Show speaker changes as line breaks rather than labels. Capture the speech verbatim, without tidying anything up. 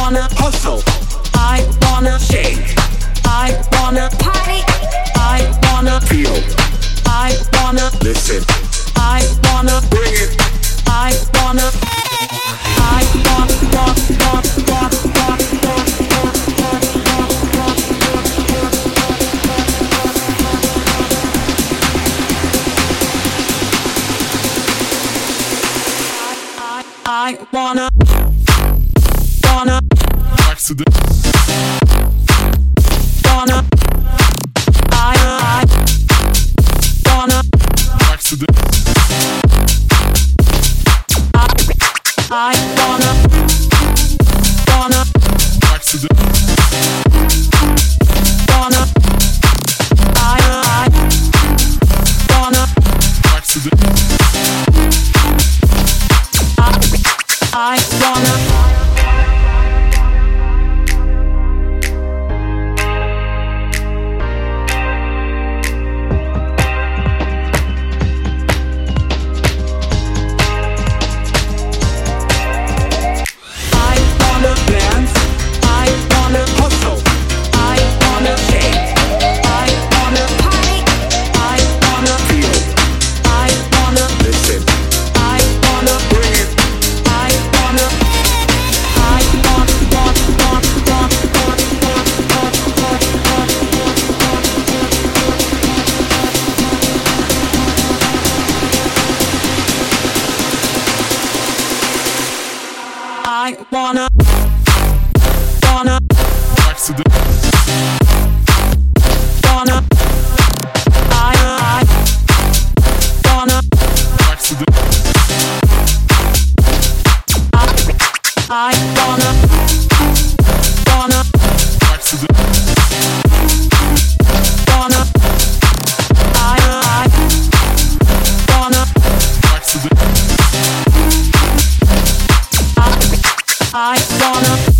wanna hustle. I wanna shake. I wanna party. I wanna feel. I wanna listen. I wanna bring it. I wanna. I want, want, want, want, want, want, want, want, I, I wanna, wanna,
accident.
wanna, I, I, wanna,
accident.
I wanna, wanna,
accident.
wanna, I, I, wanna,
accident.
I, I wanna. I wanna, wanna,
accident.
wanna, I, I, wanna,
accident.
I, I wanna, wanna,
accident.
wanna, I, I, wanna,
accident.
I, I wanna.